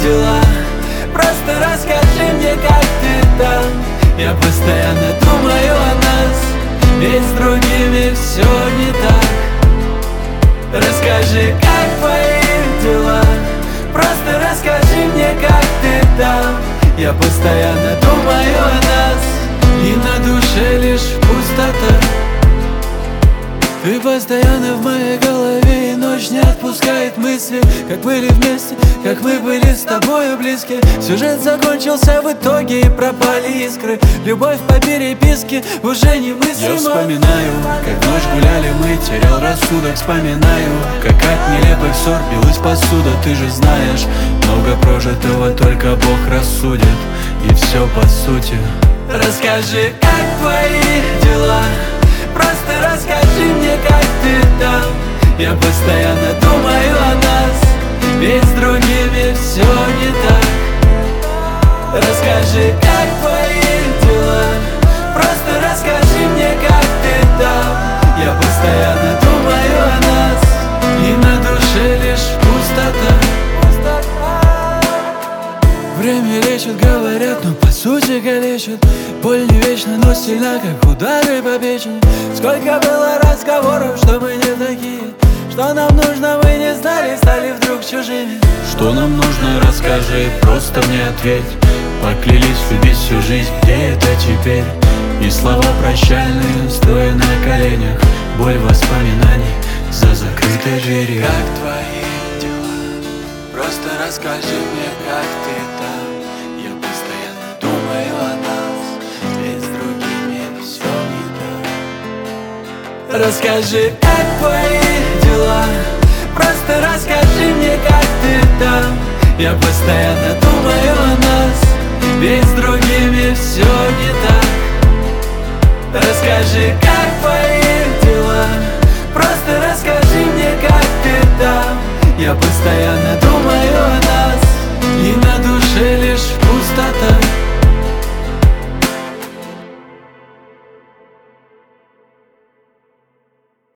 дела? Просто расскажи мне, как ты там. Я постоянно думаю о нас, ведь с другими все не так. Расскажи, как твои дела? Просто расскажи мне, как ты там. Я постоянно думаю о нас, и на душе лишь пустота. Ты постоянно в моей голове, и ночь не отпускает мысли. Как были вместе, как мы были с тобою близки. Сюжет закончился в итоге, и пропали искры. Любовь по переписке уже немыслима. Я вспоминаю, как ночь гуляли мы, терял рассудок. Вспоминаю, как от нелепых ссор билась посуда. Ты же знаешь, много прожитого только Бог рассудит. И все по сути. Расскажи, как твои дела? Просто расскажи мне, как ты там. Я постоянно думаю о нас, ведь с другими все не так. Расскажи, как твои дела? Просто расскажи мне, как ты там. Я постоянно думаю о нас, и на душе лишь пустота. Время лечит, говорят, но по сути калечит. Боль не вечна, но сильна, как удары по печени. Сколько было разговоров, что мы не такие. Что нам нужно, мы не знали, стали вдруг чужими. Что нам нужно, расскажи, просто мне ответь. Поклялись любить всю жизнь, где это теперь? И слова прощальные, стоя на коленях. Боль воспоминаний за закрытой дверью. Как твои дела? Просто расскажи мне, как ты там. Я постоянно думаю о нас, ведь с другими все не так. Расскажи, как твои дела? Просто расскажи мне, как ты там. Я постоянно думаю о нас, ведь с другими все не так. Расскажи, как твои дела? Просто расскажи мне, как ты там. Я постоянно думаю